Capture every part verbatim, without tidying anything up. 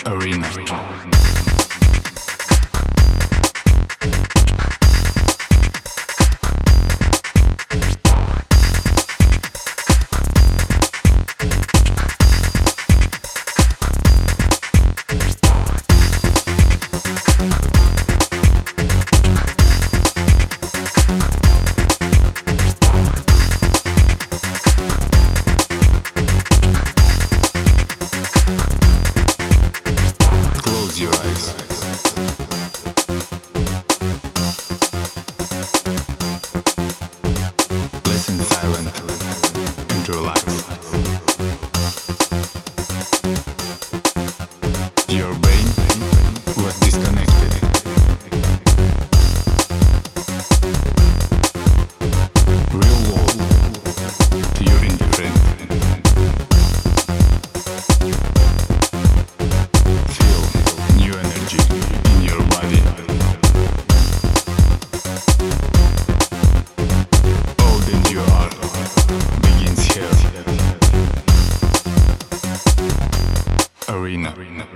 Arena. Close your eyes. Listen silent and relax. Your brain was disconnected. Real world, you're indifferent. Feel new energy in your body. All that you are begins here. Arena.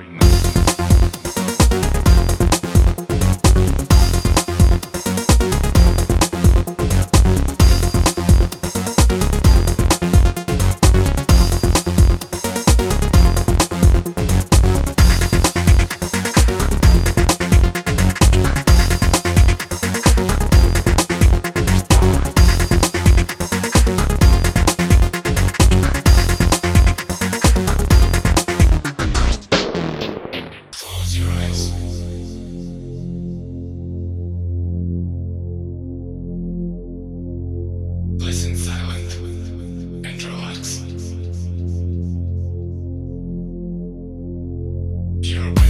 Close your eyes. Listen silent and relax. Your